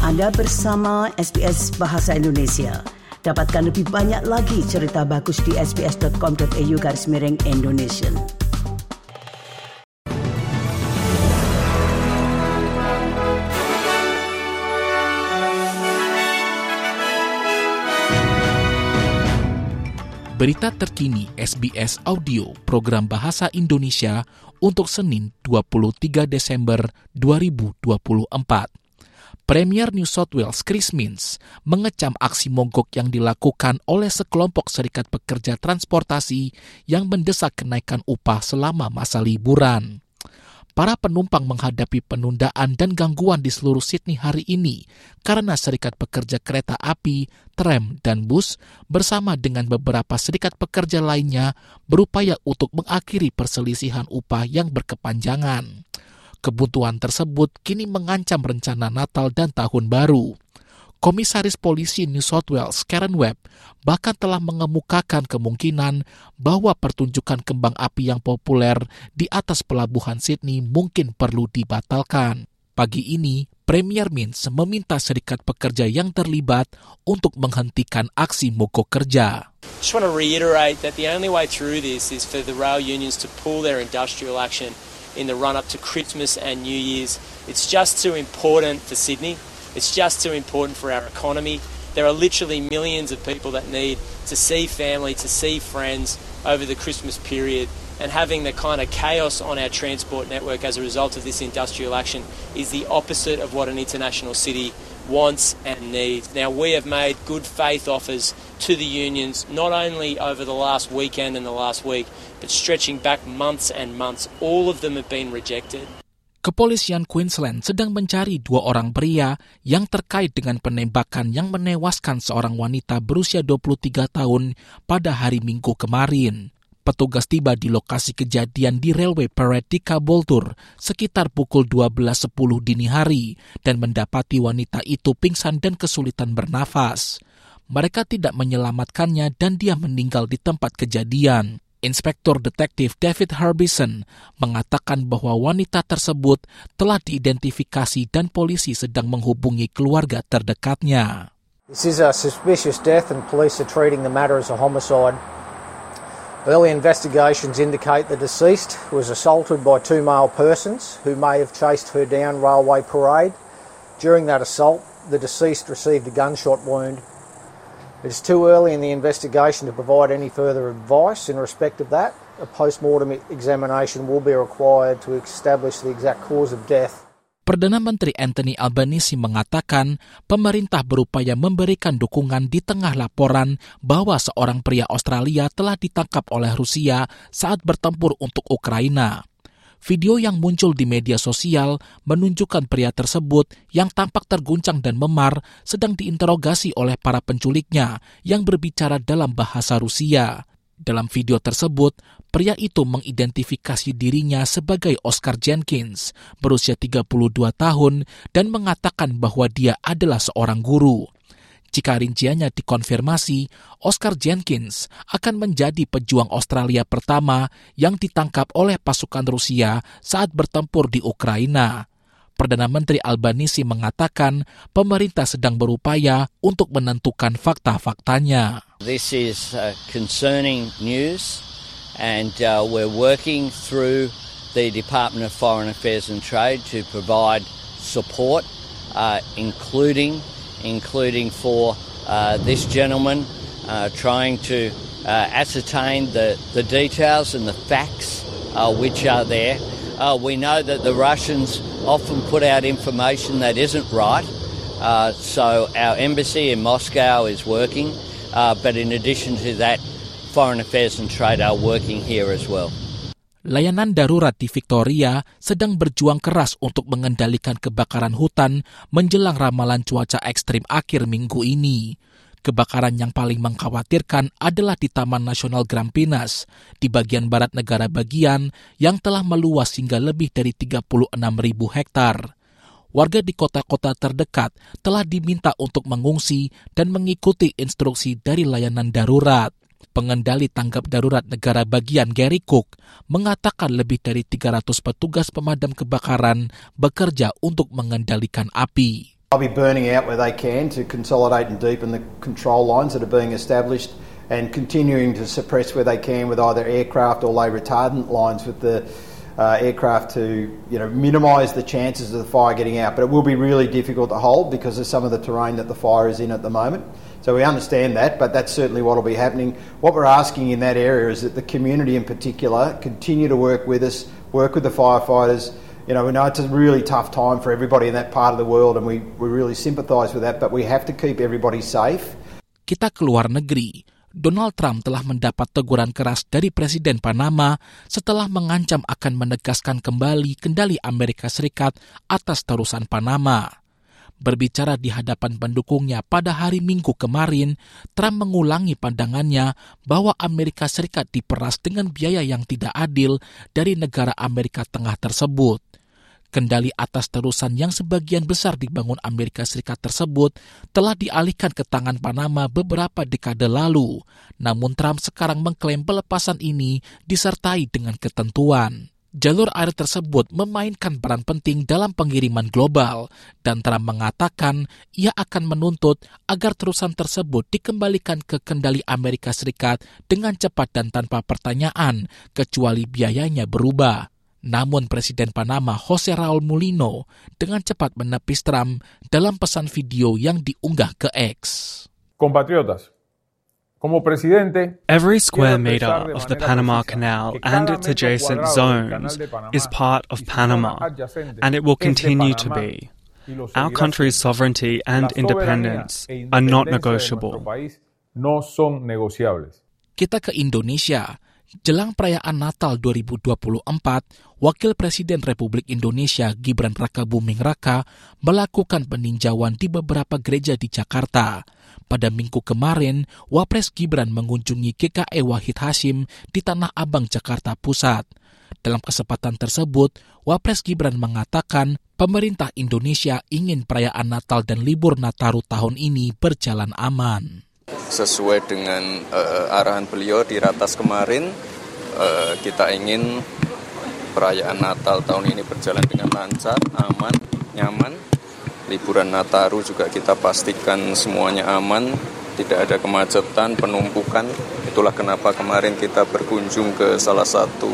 Anda bersama SBS Bahasa Indonesia. Dapatkan lebih banyak lagi cerita bagus di sbs.com.au/Indonesian. Berita terkini SBS Audio, program Bahasa Indonesia untuk Senin 23 Desember 2024. Premier New South Wales Chris Minns mengecam aksi mogok yang dilakukan oleh sekelompok serikat pekerja transportasi yang mendesak kenaikan upah selama masa liburan. Para penumpang menghadapi penundaan dan gangguan di seluruh Sydney hari ini karena serikat pekerja kereta api, tram, dan bus bersama dengan beberapa serikat pekerja lainnya berupaya untuk mengakhiri perselisihan upah yang berkepanjangan. Kebuntuan tersebut kini mengancam rencana Natal dan Tahun Baru. Komisaris Polisi New South Wales Karen Webb bahkan telah mengemukakan kemungkinan bahwa pertunjukan kembang api yang populer di atas pelabuhan Sydney mungkin perlu dibatalkan. Pagi ini, Premier Minns meminta serikat pekerja yang terlibat untuk menghentikan aksi mogok kerja. I just want to reiterate that the only way through this is for the rail unions to pull their industrial action in the run-up to Christmas and New Year's. It's just too important for Sydney. It's just too important for our economy. There are literally millions of people that need to see family, to see friends over the Christmas period, and having the kind of chaos on our transport network as a result of this industrial action is the opposite of what an international city wants and needs. Now, we have made good faith offers to the unions, not only over the last weekend and the last week, but stretching back months and months. All of them have been rejected. Kepolisian Queensland sedang mencari 2 orang pria yang terkait dengan penembakan yang menewaskan seorang wanita berusia 23 tahun pada hari Minggu kemarin. Petugas tiba di lokasi kejadian di Railway Parade di Caboolture sekitar pukul 12.10 dini hari dan mendapati wanita itu pingsan dan kesulitan bernafas. Mereka tidak menyelamatkannya dan dia meninggal di tempat kejadian. Inspektur Detektif David Harbison mengatakan bahwa wanita tersebut telah diidentifikasi dan polisi sedang menghubungi keluarga terdekatnya. This is a suspicious death and police are treating the matter as a homicide. Early investigations indicate the deceased was assaulted by 2 male persons who may have chased her down Railway Parade. During that assault, the deceased received a gunshot wound. It is too early in the investigation to provide any further advice in respect of that. A post-mortem examination will be required to establish the exact cause of death. Perdana Menteri Anthony Albanese mengatakan pemerintah berupaya memberikan dukungan di tengah laporan bahwa seorang pria Australia telah ditangkap oleh Rusia saat bertempur untuk Ukraina. Video yang muncul di media sosial menunjukkan pria tersebut yang tampak terguncang dan memar sedang diinterogasi oleh para penculiknya yang berbicara dalam bahasa Rusia. Dalam video tersebut, pria itu mengidentifikasi dirinya sebagai Oscar Jenkins, berusia 32 tahun, dan mengatakan bahwa dia adalah seorang guru. Jika rinciannya dikonfirmasi, Oscar Jenkins akan menjadi pejuang Australia pertama yang ditangkap oleh pasukan Rusia saat bertempur di Ukraina. Perdana Menteri Albanese mengatakan pemerintah sedang berupaya untuk menentukan fakta-faktanya. This is concerning news and we're working through the Department of Foreign Affairs and Trade to provide support, including for this gentleman trying to ascertain the details and the facts which are there. We know that the Russians often put out information that isn't right, so our embassy in Moscow is working, but in addition to that, Foreign Affairs and Trade are working here as well. Layanan darurat di Victoria sedang berjuang keras untuk mengendalikan kebakaran hutan menjelang ramalan cuaca ekstrim akhir minggu ini. Kebakaran yang paling mengkhawatirkan adalah di Taman Nasional Grampinas, di bagian barat negara bagian yang telah meluas hingga lebih dari 36.000 hektar. Warga di kota-kota terdekat telah diminta untuk mengungsi dan mengikuti instruksi dari layanan darurat. Pengendali tanggap darurat negara bagian Gary Cook mengatakan lebih dari 300 petugas pemadam kebakaran bekerja untuk mengendalikan api. They'll be burning out where they can to consolidate and deepen the control lines that are being established and continuing to suppress where they can with either aircraft or lay retardant lines with the aircraft to minimise the chances of the fire getting out. But it will be really difficult to hold because of some of the terrain that the fire is in at the moment. So we understand that, but that's certainly what will be happening. What we're asking in that area is that the community in particular continue to work with us, work with the firefighters. We know it's a really tough time for everybody in that part of the world and we really sympathise with that, but we have to keep everybody safe. Kita ke luar negeri. Donald Trump telah mendapat teguran keras dari Presiden Panama setelah mengancam akan menegaskan kembali kendali Amerika Serikat atas terusan Panama. Berbicara di hadapan pendukungnya pada hari Minggu kemarin, Trump mengulangi pandangannya bahwa Amerika Serikat diperas dengan biaya yang tidak adil dari negara Amerika Tengah tersebut. Kendali atas terusan yang sebagian besar dibangun Amerika Serikat tersebut telah dialihkan ke tangan Panama beberapa dekade lalu. Namun Trump sekarang mengklaim pelepasan ini disertai dengan ketentuan. Jalur air tersebut memainkan peran penting dalam pengiriman global, dan Trump mengatakan ia akan menuntut agar terusan tersebut dikembalikan ke kendali Amerika Serikat dengan cepat dan tanpa pertanyaan, kecuali biayanya berubah. Namun Presiden Panama Jose Raul Mulino dengan cepat menepis Trump dalam pesan video yang diunggah ke X. Compatriotas, como presidente, every square meter of the Panama Canal and its adjacent zones is part of Panama, and it will continue to be. Our country's sovereignty and independence are not negotiable. Kita ke Indonesia. Jelang perayaan Natal 2024, Wakil Presiden Republik Indonesia Gibran Rakabuming Raka melakukan peninjauan di beberapa gereja di Jakarta. Pada Minggu kemarin, Wapres Gibran mengunjungi GKI Wahid Hasyim di Tanah Abang, Jakarta Pusat. Dalam kesempatan tersebut, Wapres Gibran mengatakan pemerintah Indonesia ingin perayaan Natal dan libur Nataru tahun ini berjalan aman. Sesuai dengan arahan beliau di Ratas kemarin, kita ingin perayaan Natal tahun ini berjalan dengan lancar, aman, nyaman. Liburan Nataru juga kita pastikan semuanya aman, tidak ada kemacetan, penumpukan. Itulah kenapa kemarin kita berkunjung ke salah satu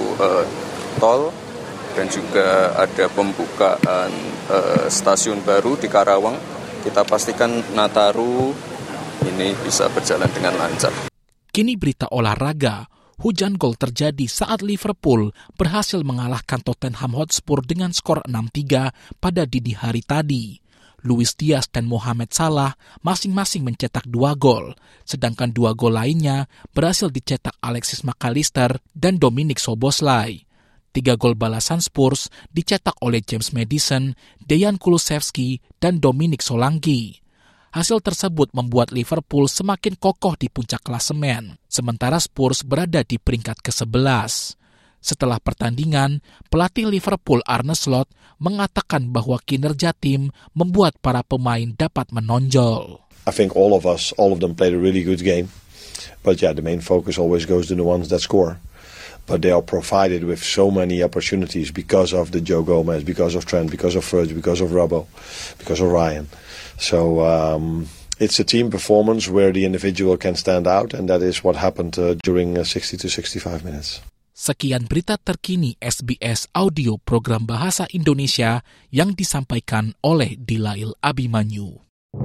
tol dan juga ada pembukaan stasiun baru di Karawang. Kita pastikan Nataru ini bisa berjalan dengan lancar. Kini berita olahraga. Hujan gol terjadi saat Liverpool berhasil mengalahkan Tottenham Hotspur dengan skor 6-3 pada dini hari tadi. Luis Diaz dan Mohamed Salah masing-masing mencetak 2 gol, sedangkan 2 gol lainnya berhasil dicetak Alexis McAllister dan Dominik Szoboszlai. 3 gol balasan Spurs dicetak oleh James Maddison, Dejan Kulusevski, dan Dominik Solanke. Hasil tersebut membuat Liverpool semakin kokoh di puncak klasemen, sementara Spurs berada di peringkat ke-11. Setelah pertandingan, pelatih Liverpool Arne Slot mengatakan bahwa kinerja tim membuat para pemain dapat menonjol. I think all of them played a really good game. But the main focus always goes to the ones that score. But they are provided with so many opportunities because of the Joe Gomez, because of Trent, because of Fergie, because of Robbo, because of Ryan. So it's a team performance where the individual can stand out, and that is what happened during 60 to 65 minutes. Sekian berita terkini SBS Audio Program Bahasa Indonesia yang disampaikan oleh Dilail Abimanyu.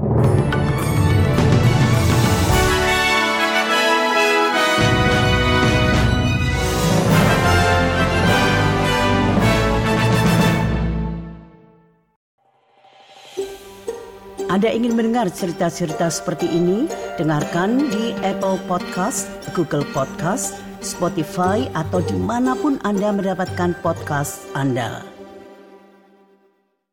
Anda ingin mendengar cerita-cerita seperti ini? Dengarkan di Apple Podcast, Google Podcast, Spotify, atau dimanapun Anda mendapatkan podcast Anda.